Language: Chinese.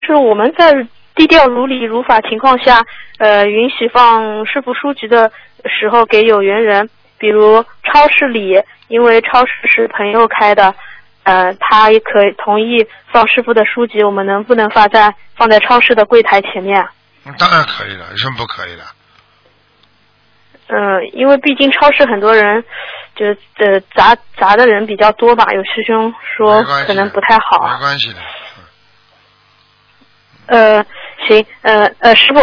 就是我们在低调如理如法情况下，允许放师傅书籍的时候给有缘人，比如超市里，因为超市是朋友开的，他也可以同意放师傅的书籍，我们能不能放在超市的柜台前面？ 当然可以了，有什么不可以的？ 因为毕竟超市很多人，就杂的人比较多吧，有师兄说可能不太好。 没关系的。 行，师傅，